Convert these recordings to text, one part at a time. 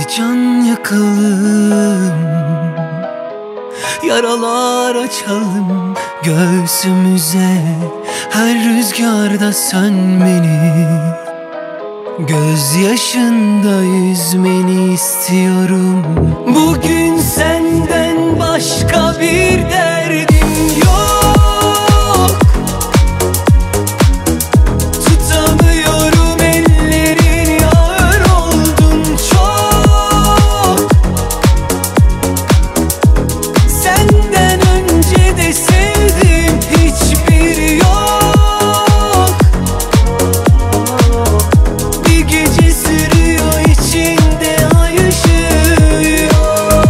Hadi can yakalım, yaralar açalım göğsümüze, her rüzgarda sönmeni, gözyaşında yüzmeni istiyorum. Bugün senden başka bir derdim yok. Tutamıyorum ellerini, ağır oldun çok. Senden önce de sevdim, hiçbir yok. Bir gece sürüyor içinde ay ışığı yok.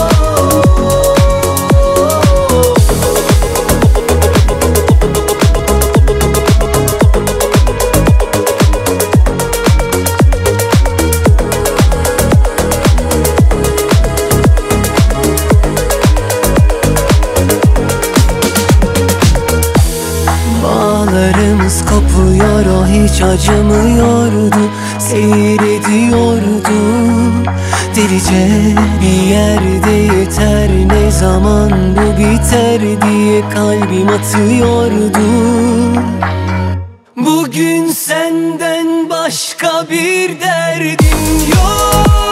Bağlarımız kopuyor, o hiç acımıyordu, seyrediyordu. Delice bir yerde yeter, ne zaman bu biter diye kalbim atıyordu. Bugün senden başka bir derdim yok.